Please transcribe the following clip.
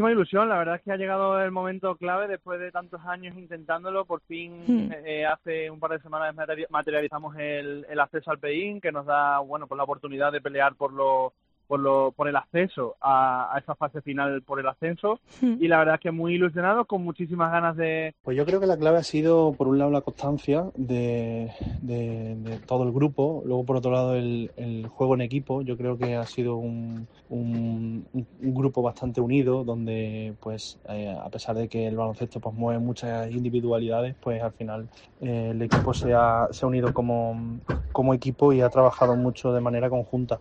muchísima ilusión. La verdad es que ha llegado el momento clave después de tantos años intentándolo. Por fin, hace un par de semanas materializamos el acceso al play-in, que nos da, bueno, pues la oportunidad de pelear por el acceso a esa fase final por el ascenso. Y la verdad es que muy ilusionado, con muchísimas ganas de... Pues yo creo que la clave ha sido, por un lado, la constancia de todo el grupo, luego por otro lado el juego en equipo. Yo creo que ha sido un grupo bastante unido, donde pues a pesar de que el baloncesto pues mueve muchas individualidades, pues al final el equipo se ha unido como equipo y ha trabajado mucho de manera conjunta.